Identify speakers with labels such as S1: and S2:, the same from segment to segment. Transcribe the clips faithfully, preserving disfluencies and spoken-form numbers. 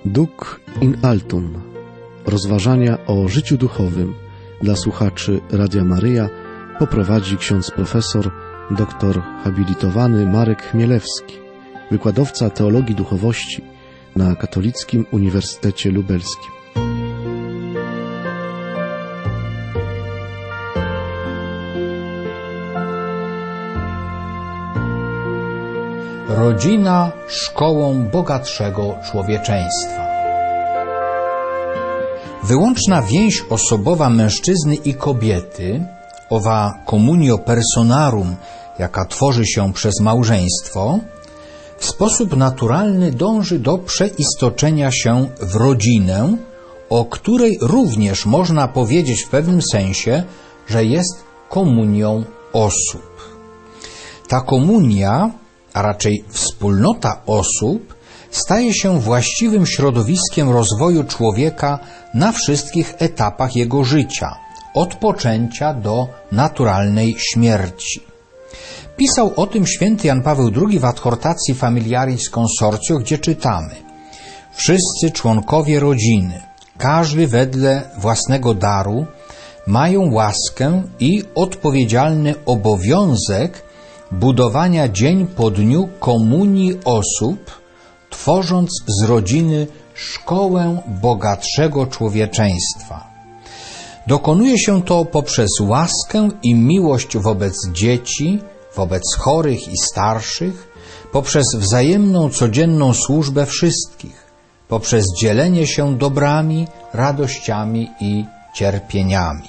S1: Duc in altum. Rozważania o życiu duchowym dla słuchaczy Radia Maryja poprowadzi ksiądz profesor doktor habilitowany Marek Chmielewski, wykładowca teologii duchowości na Katolickim Uniwersytecie Lubelskim.
S2: Rodzina szkołą bogatszego człowieczeństwa. Wyłączna więź osobowa mężczyzny i kobiety, owa communio personarum, jaka tworzy się przez małżeństwo, w sposób naturalny dąży do przeistoczenia się w rodzinę, o której również można powiedzieć w pewnym sensie, że jest komunią osób. Ta komunia, a raczej wspólnota osób, staje się właściwym środowiskiem rozwoju człowieka na wszystkich etapach jego życia, od poczęcia do naturalnej śmierci. Pisał o tym święty Jan Paweł drugi w adhortacji Familiaris Consortio, gdzie czytamy: wszyscy członkowie rodziny, każdy wedle własnego daru, mają łaskę i odpowiedzialny obowiązek budowania dzień po dniu komunii osób, tworząc z rodziny szkołę bogatszego człowieczeństwa. Dokonuje się to poprzez łaskę i miłość wobec dzieci, wobec chorych i starszych, poprzez wzajemną codzienną służbę wszystkich, poprzez dzielenie się dobrami, radościami i cierpieniami.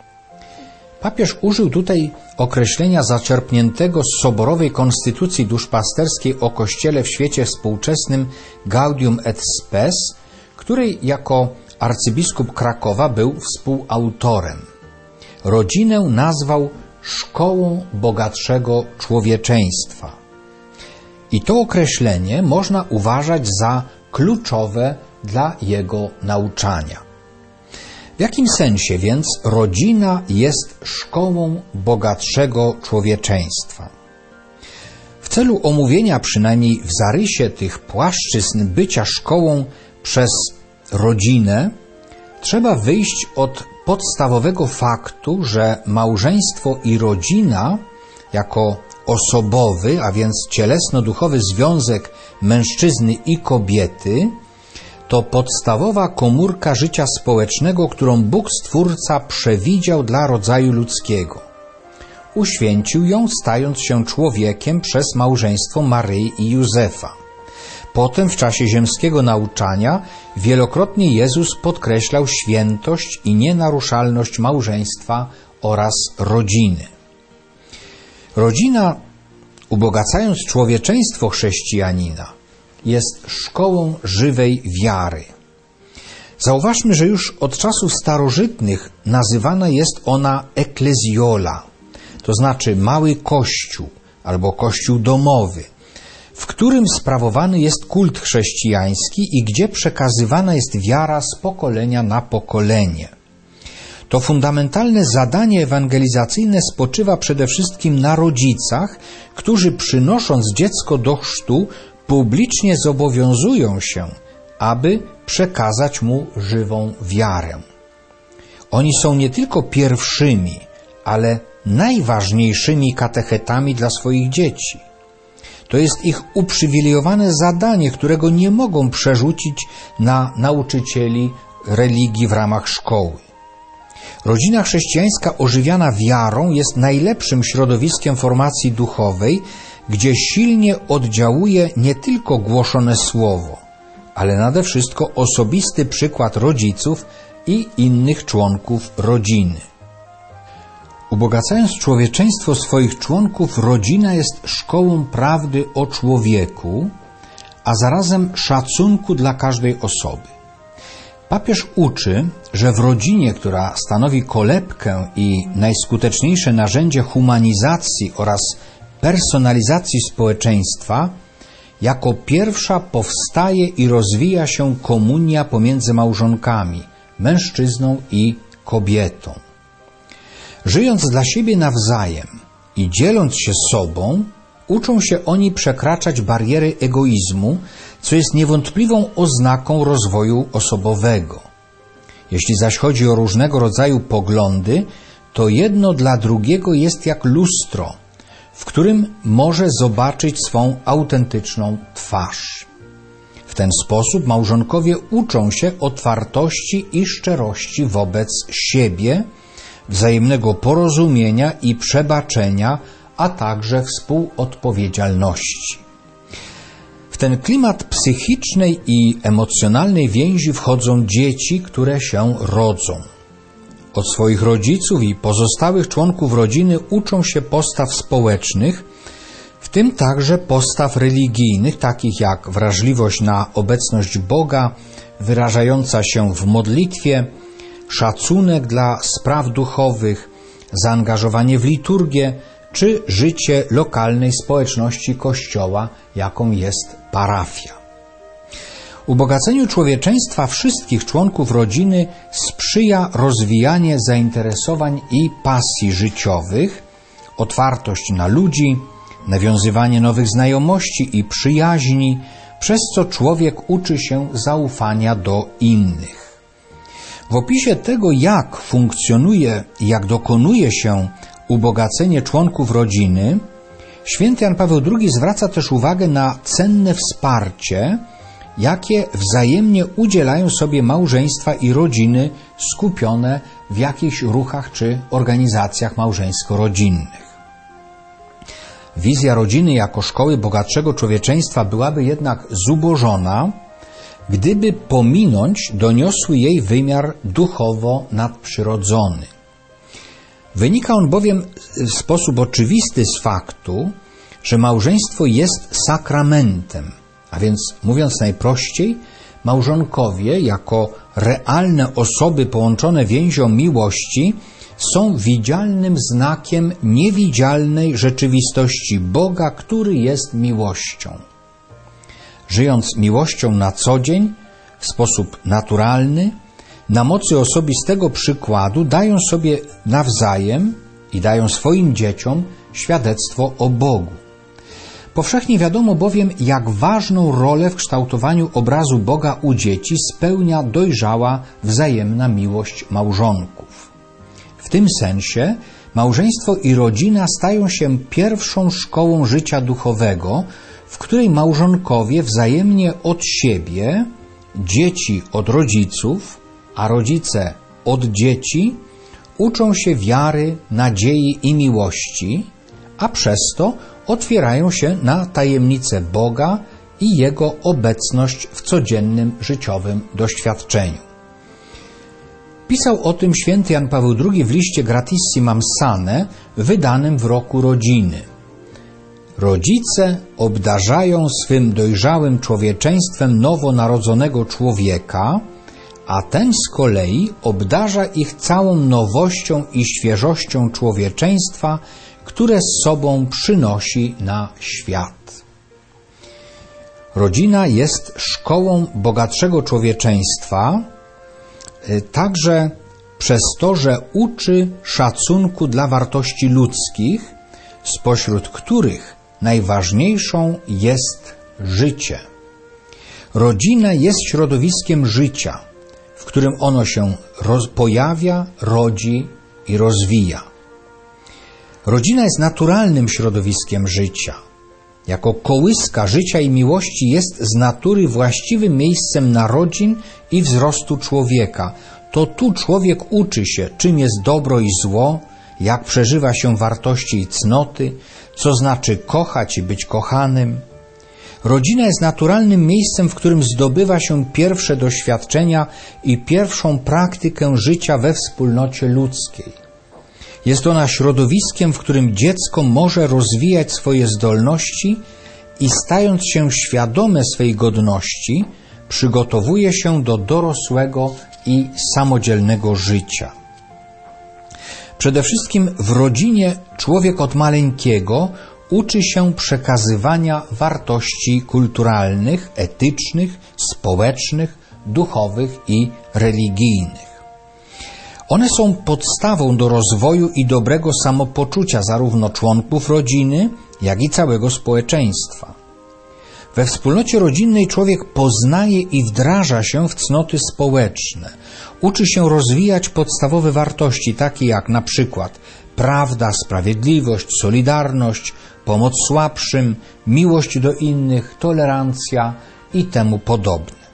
S2: Papież użył tutaj określenia zaczerpniętego z soborowej konstytucji duszpasterskiej o Kościele w świecie współczesnym Gaudium et Spes, której jako arcybiskup Krakowa był współautorem. Rodzinę nazwał szkołą bogatszego człowieczeństwa. I to określenie można uważać za kluczowe dla jego nauczania. W jakim sensie więc rodzina jest szkołą bogatszego człowieczeństwa? W celu omówienia przynajmniej w zarysie tych płaszczyzn bycia szkołą przez rodzinę trzeba wyjść od podstawowego faktu, że małżeństwo i rodzina jako osobowy, a więc cielesno-duchowy związek mężczyzny i kobiety to podstawowa komórka życia społecznego, którą Bóg Stwórca przewidział dla rodzaju ludzkiego. Uświęcił ją, stając się człowiekiem przez małżeństwo Maryi i Józefa. Potem w czasie ziemskiego nauczania wielokrotnie Jezus podkreślał świętość i nienaruszalność małżeństwa oraz rodziny. Rodzina, ubogacając człowieczeństwo chrześcijanina, jest szkołą żywej wiary. Zauważmy, że już od czasów starożytnych nazywana jest ona eklezjola, to znaczy mały kościół albo kościół domowy, w którym sprawowany jest kult chrześcijański i gdzie przekazywana jest wiara z pokolenia na pokolenie. To fundamentalne zadanie ewangelizacyjne spoczywa przede wszystkim na rodzicach, którzy przynosząc dziecko do chrztu publicznie zobowiązują się, aby przekazać mu żywą wiarę. Oni są nie tylko pierwszymi, ale najważniejszymi katechetami dla swoich dzieci. To jest ich uprzywilejowane zadanie, którego nie mogą przerzucić na nauczycieli religii w ramach szkoły. Rodzina chrześcijańska ożywiana wiarą jest najlepszym środowiskiem formacji duchowej, gdzie silnie oddziałuje nie tylko głoszone słowo, ale nade wszystko osobisty przykład rodziców i innych członków rodziny. Ubogacając człowieczeństwo swoich członków, rodzina jest szkołą prawdy o człowieku, a zarazem szacunku dla każdej osoby. Papież uczy, że w rodzinie, która stanowi kolebkę i najskuteczniejsze narzędzie humanizacji oraz personalizacji społeczeństwa, jako pierwsza powstaje i rozwija się komunia pomiędzy małżonkami, mężczyzną i kobietą. Żyjąc dla siebie nawzajem i dzieląc się sobą, uczą się oni przekraczać bariery egoizmu, co jest niewątpliwą oznaką rozwoju osobowego. Jeśli zaś chodzi o różnego rodzaju poglądy, to jedno dla drugiego jest jak lustro, w którym może zobaczyć swą autentyczną twarz. W ten sposób małżonkowie uczą się otwartości i szczerości wobec siebie, wzajemnego porozumienia i przebaczenia, a także współodpowiedzialności. W ten klimat psychicznej i emocjonalnej więzi wchodzą dzieci, które się rodzą. Od swoich rodziców i pozostałych członków rodziny uczą się postaw społecznych, w tym także postaw religijnych, takich jak wrażliwość na obecność Boga, wyrażająca się w modlitwie, szacunek dla spraw duchowych, zaangażowanie w liturgię, czy życie lokalnej społeczności Kościoła, jaką jest parafia. Ubogaceniu człowieczeństwa wszystkich członków rodziny sprzyja rozwijanie zainteresowań i pasji życiowych, otwartość na ludzi, nawiązywanie nowych znajomości i przyjaźni, przez co człowiek uczy się zaufania do innych. W opisie tego, jak funkcjonuje i jak dokonuje się ubogacenie członków rodziny, święty Jan Paweł drugi zwraca też uwagę na cenne wsparcie, jakie wzajemnie udzielają sobie małżeństwa i rodziny skupione w jakichś ruchach czy organizacjach małżeńsko-rodzinnych. Wizja rodziny jako szkoły bogatszego człowieczeństwa byłaby jednak zubożona, gdyby pominąć doniosły jej wymiar duchowo-nadprzyrodzony. Wynika on bowiem w sposób oczywisty z faktu, że małżeństwo jest sakramentem, a więc, mówiąc najprościej, małżonkowie jako realne osoby połączone więzią miłości są widzialnym znakiem niewidzialnej rzeczywistości Boga, który jest miłością. Żyjąc miłością na co dzień, w sposób naturalny, na mocy osobistego przykładu dają sobie nawzajem i dają swoim dzieciom świadectwo o Bogu. Powszechnie wiadomo bowiem, jak ważną rolę w kształtowaniu obrazu Boga u dzieci spełnia dojrzała wzajemna miłość małżonków. W tym sensie małżeństwo i rodzina stają się pierwszą szkołą życia duchowego, w której małżonkowie wzajemnie od siebie, dzieci od rodziców, a rodzice od dzieci uczą się wiary, nadziei i miłości, a przez to otwierają się na tajemnicę Boga i Jego obecność w codziennym życiowym doświadczeniu. Pisał o tym święty Jan Paweł drugi w liście Gratissimam Sane, wydanym w roku rodziny. Rodzice obdarzają swym dojrzałym człowieczeństwem nowonarodzonego człowieka, a ten z kolei obdarza ich całą nowością i świeżością człowieczeństwa, które z sobą przynosi na świat. Rodzina jest szkołą bogatszego człowieczeństwa, także przez to, że uczy szacunku dla wartości ludzkich, spośród których najważniejszą jest życie. Rodzina jest środowiskiem życia, w którym ono się roz- pojawia, rodzi i rozwija. Rodzina jest naturalnym środowiskiem życia. Jako kołyska życia i miłości jest z natury właściwym miejscem narodzin i wzrostu człowieka. To tu człowiek uczy się, czym jest dobro i zło, jak przeżywa się wartości i cnoty, co znaczy kochać i być kochanym. Rodzina jest naturalnym miejscem, w którym zdobywa się pierwsze doświadczenia i pierwszą praktykę życia we wspólnocie ludzkiej. Jest ona środowiskiem, w którym dziecko może rozwijać swoje zdolności i stając się świadome swej godności, przygotowuje się do dorosłego i samodzielnego życia. Przede wszystkim w rodzinie człowiek od maleńkiego uczy się przekazywania wartości kulturalnych, etycznych, społecznych, duchowych i religijnych. One są podstawą do rozwoju i dobrego samopoczucia zarówno członków rodziny, jak i całego społeczeństwa. We wspólnocie rodzinnej człowiek poznaje i wdraża się w cnoty społeczne. Uczy się rozwijać podstawowe wartości, takie jak na przykład prawda, sprawiedliwość, solidarność, pomoc słabszym, miłość do innych, tolerancja i temu podobne.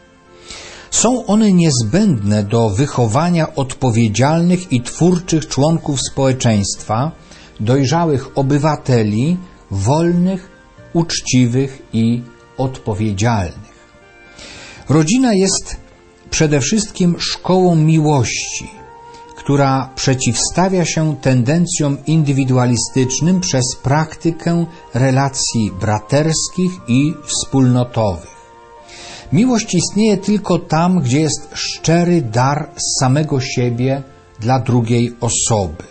S2: Są one niezbędne do wychowania odpowiedzialnych i twórczych członków społeczeństwa, dojrzałych obywateli, wolnych, uczciwych i odpowiedzialnych. Rodzina jest przede wszystkim szkołą miłości, która przeciwstawia się tendencjom indywidualistycznym przez praktykę relacji braterskich i wspólnotowych. Miłość istnieje tylko tam, gdzie jest szczery dar z samego siebie dla drugiej osoby.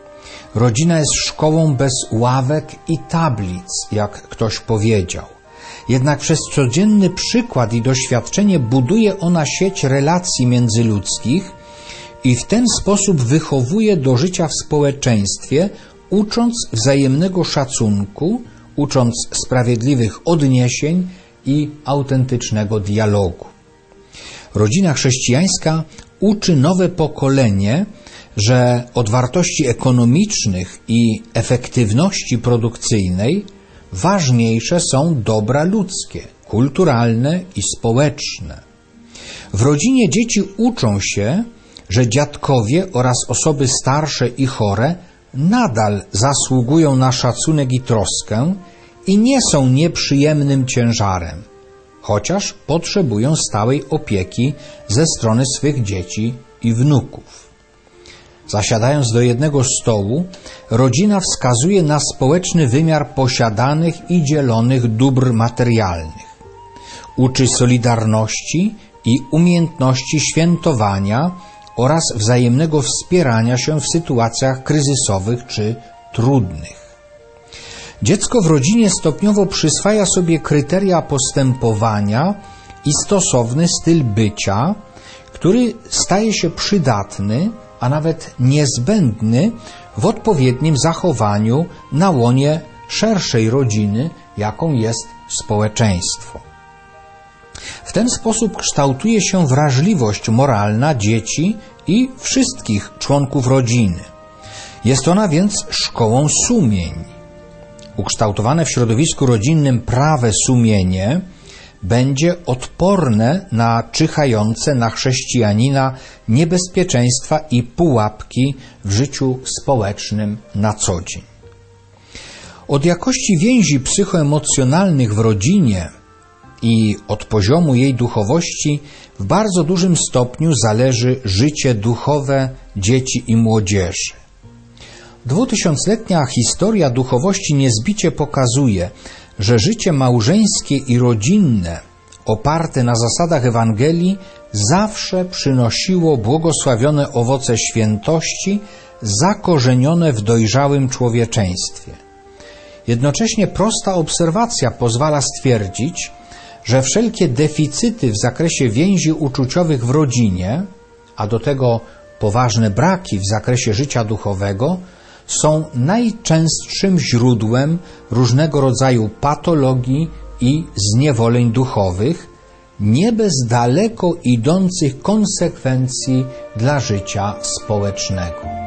S2: Rodzina jest szkołą bez ławek i tablic, jak ktoś powiedział. Jednak przez codzienny przykład i doświadczenie buduje ona sieć relacji międzyludzkich i w ten sposób wychowuje do życia w społeczeństwie, ucząc wzajemnego szacunku, ucząc sprawiedliwych odniesień i autentycznego dialogu. Rodzina chrześcijańska uczy nowe pokolenie, że od wartości ekonomicznych i efektywności produkcyjnej ważniejsze są dobra ludzkie, kulturalne i społeczne. W rodzinie dzieci uczą się, że dziadkowie oraz osoby starsze i chore nadal zasługują na szacunek i troskę i nie są nieprzyjemnym ciężarem, chociaż potrzebują stałej opieki ze strony swych dzieci i wnuków. Zasiadając do jednego stołu, rodzina wskazuje na społeczny wymiar posiadanych i dzielonych dóbr materialnych. Uczy solidarności i umiejętności świętowania oraz wzajemnego wspierania się w sytuacjach kryzysowych czy trudnych. Dziecko w rodzinie stopniowo przyswaja sobie kryteria postępowania i stosowny styl bycia, który staje się przydatny, a nawet niezbędny w odpowiednim zachowaniu na łonie szerszej rodziny, jaką jest społeczeństwo. W ten sposób kształtuje się wrażliwość moralna dzieci i wszystkich członków rodziny. Jest ona więc szkołą sumień. Ukształtowane w środowisku rodzinnym prawe sumienie będzie odporne na czyhające na chrześcijanina niebezpieczeństwa i pułapki w życiu społecznym na co dzień. Od jakości więzi psychoemocjonalnych w rodzinie i od poziomu jej duchowości w bardzo dużym stopniu zależy życie duchowe dzieci i młodzieży. Dwutysiącletnia historia duchowości niezbicie pokazuje, że życie małżeńskie i rodzinne, oparte na zasadach Ewangelii, zawsze przynosiło błogosławione owoce świętości, zakorzenione w dojrzałym człowieczeństwie. Jednocześnie prosta obserwacja pozwala stwierdzić, że wszelkie deficyty w zakresie więzi uczuciowych w rodzinie, a do tego poważne braki w zakresie życia duchowego, są najczęstszym źródłem różnego rodzaju patologii i zniewoleń duchowych, nie bez daleko idących konsekwencji dla życia społecznego.